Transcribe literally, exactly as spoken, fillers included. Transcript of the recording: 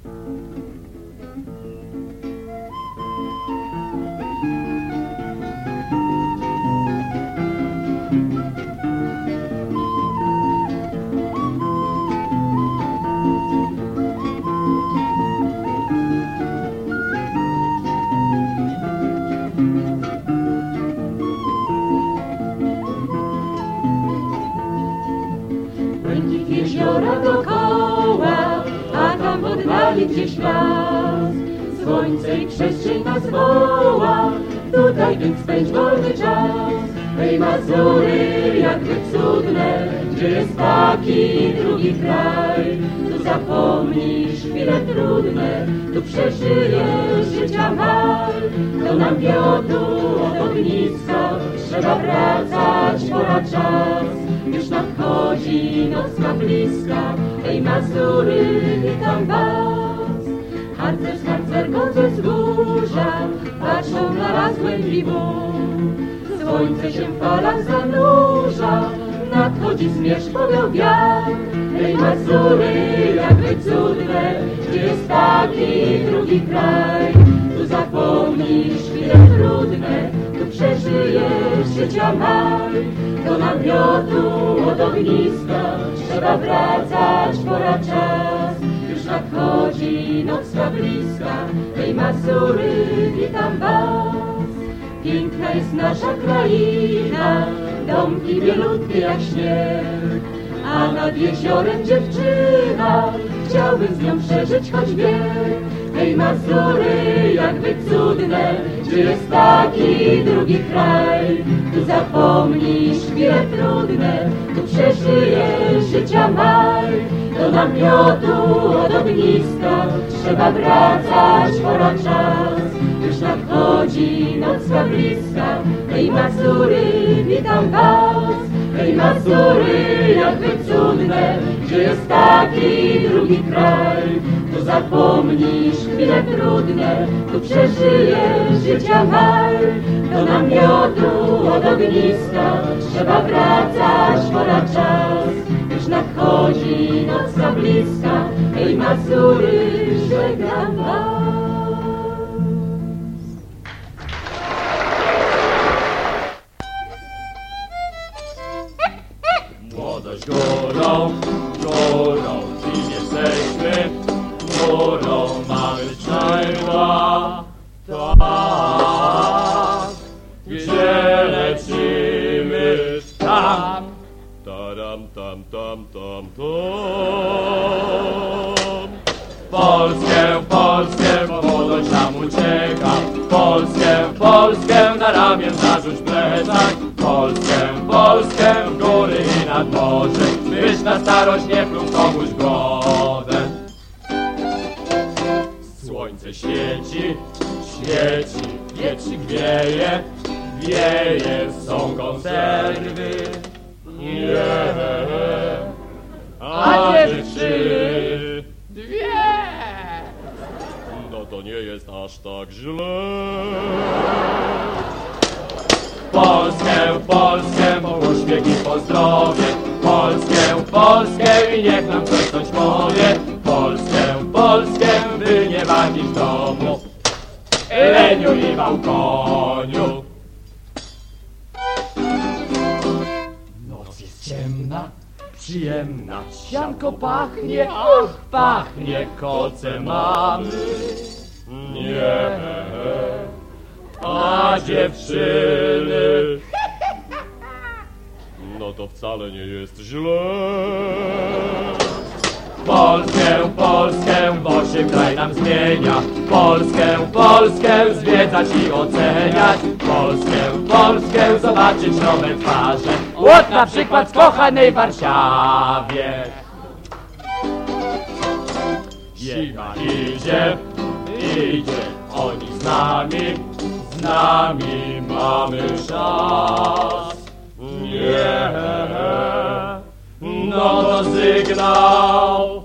Jeziora dokoła, a tam w oddali gdzieś las. Słońce i przestrzeń nas woła, tutaj więc spędź wolny czas. Hej Mazury, jakby cudne, gdzie jest taki drugi kraj. Tu zapomnisz chwile trudne, tu przeżyjesz życia mal. Do namiotu od ogniska trzeba wracać, pora czas. Już nadchodzi nocna bliska, hej Mazury, witam was. Harcerz z harcerką ze wzgórza patrzą na raz głębiwą. Słońce się w falach zanurza, nadchodzi zmierzchowiał wiatr. Hej Mazury, jakby cudne, gdzie jest taki drugi kraj. Tu zapomnisz chwile trudne, tu przeżyjesz życia mal. Do namiotu od ogniska trzeba wracać, pora czas. Już nadchodzi nocna bliska, hej Mazury, witam was. Piękna jest nasza kraina, domki bielutkie jak śnieg. A nad jeziorem dziewczyna, chciałbym z nią przeżyć choć wiek. Hej Mazury, jakby cudne, gdzie jest taki drugi kraj. Tu zapomnisz chwile trudne, tu przeżyjesz życia mal. Do namiotu od ogniska trzeba wracać, pora czas. Już nadchodzi nocna bliska, hej Mazury, witam was. Hej Mazury, jakby cudne, gdzie jest taki drugi kraj. Tu zapomnisz chwile trudne, tu przeżyjesz życia mal. Do namiotu od ogniska trzeba wracać, pora czas. Już nadchodzi nocna bliska, hej Mazury, żegnam was. Młodość górą, górą, kim jesteśmy, górą mamy czarna, tak, gdzie lecimy, tam, taram, tam, tam, tam, tam. Polskę, Polskę, bo młodość nam ucieka, Polskę, Polskę, na ramię zarzuć plecak. Polskę, Polskę, w góry i nad morze, byś na starość nie pluł komuś głowę. Słońce świeci, świeci, wietrzyk wieje, wieje, są konserwy. Nie, a dziewczyny dwie. No to nie jest aż tak źle. Polskę, Polskę, po uśmiech i pozdrowie. Polskę, Polskę i niech nam ktoś coś powie. Polskę, Polskę, by nie wadzić w domu, leniu i bałkoniu. Noc jest ciemna, przyjemna, sianko pachnie, ach, pachnie, koce mamy. Nie, a dziewczyny, no to wcale nie jest źle. Polskę, Polskę, bo się kraj nam zmienia. Polskę, Polskę, zwiedzać i oceniać. Polskę, Polskę, zobaczyć nowe twarze. Łot na przykład w kochanej Warszawie. Zima idzie, idzie, oni z nami, z nami mamy czas. Nie, no to sygnał.